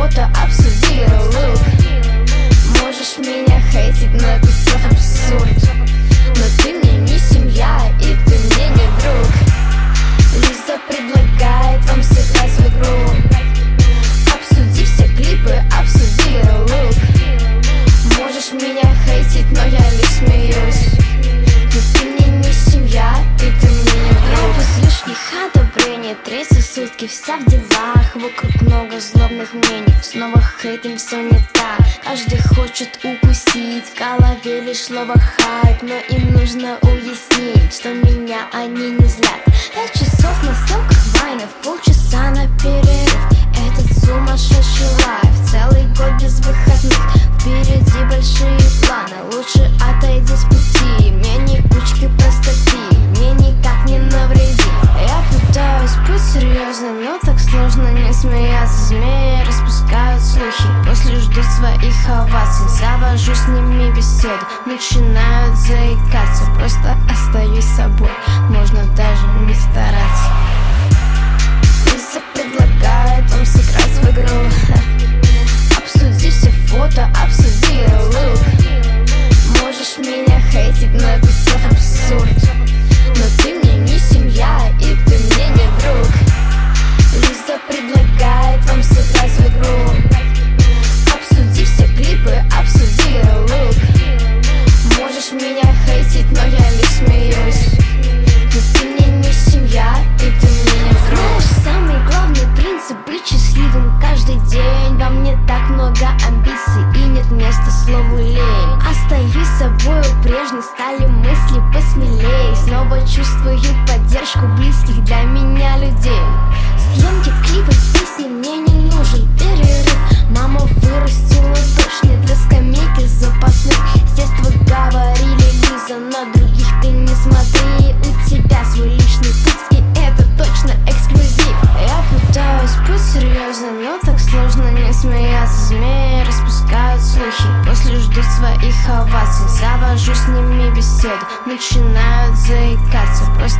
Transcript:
фото, обсуди лук. Можешь меня хейтить, но это все абсурд. Но ты мне не семья, и ты мне не друг. Лиза предлагает вам сыграть в игру. Обсуди все клипы, обсуди лук. Можешь меня хейтить, но я лишь смеюсь. Но ты мне не семья, и ты мне не друг. Я без лишних одобрений, третьи сутки вся в делах. Вокруг много злобных мнений, снова хейтим, все не так. Каждый хочет укусить, в голове лишь слово хайп. Но им нужно уяснить, что меня они не злят. 5 часов на съемках вайнов, полчаса на перерыв. Этот сумасшедший лайф, целый год без выходных. Впереди большие планы, лучше отойди с пути. Мне не кучки простофи, мне никак не навреди. Я пытаюсь быть серьезным, но так сложно не смеяться. Змеи распускают слухи, после ждут своих оваций. Завожу с ними беседу, начинают заикаться. Просто остаюсь собой, можно даже не стараться. Лиза предлагает вам сыграть в игру. Обсуди все фото, обсуди лук. Можешь меня хейтить, но это все абсурд. Но ты мне не семья, и ты мне не друг. Лиза предлагает вам сыграть в игру. Обсуди все клипы, обсуди лук. Можешь меня хейтить, но я лишь смеюсь. Но ты мне не семья, и ты мне не друг. Знаешь, самый главный принцип — быть счастливым каждый день. Во мне так много амбиций, и нет места слову лень. Остаюсь собою прежней, стали мысли посмелее. Снова чувствую поддержку близких для меня людей. Съемки, клипы, песни, мне не нужен перерыв. Мама вырастила дочь не для скамейки запасных. С детства говорили: Лиза, на других ты не смотри. У тебя свой личный путь, и это точно эксклюзив. Я пытаюсь быть серьезным, но так сложно не смеяться. Змеи распускают слухи, после ждут своих оваций. Завожу с ними беседу, начинают заикаться. Просто